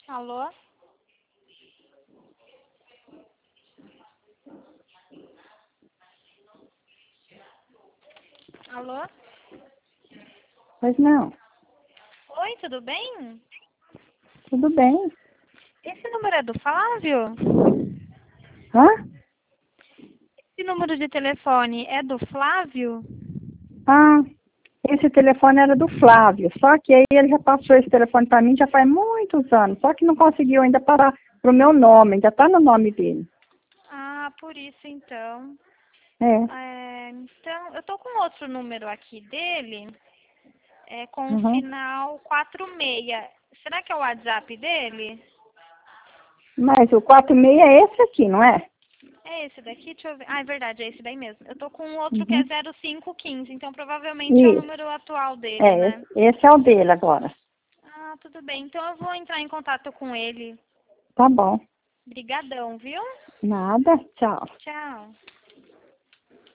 Alô? Alô? Pois não. Oi, tudo bem? Tudo bem. Esse número é do Flávio? Hã? Esse número de telefone é do Flávio? Ah, esse telefone era do Flávio. Só que aí ele já passou esse telefone para mim já faz muitos anos. Só que não conseguiu ainda passar pro meu nome. Ainda tá no nome dele. Ah, por isso então. É. Então, eu tô com outro número aqui dele, com o Uhum. final 46. Será que é o WhatsApp dele? Mas o 46 é esse aqui, não é? É esse daqui? Deixa eu ver. Ah, é verdade, é esse daí mesmo. Eu tô com outro que é Uhum. 0515, então provavelmente é o Isso. número atual dele, É, né? esse é o dele agora. Ah, tudo bem. Então eu vou entrar em contato com ele. Tá bom. Brigadão, viu? Nada. Tchau. Tchau.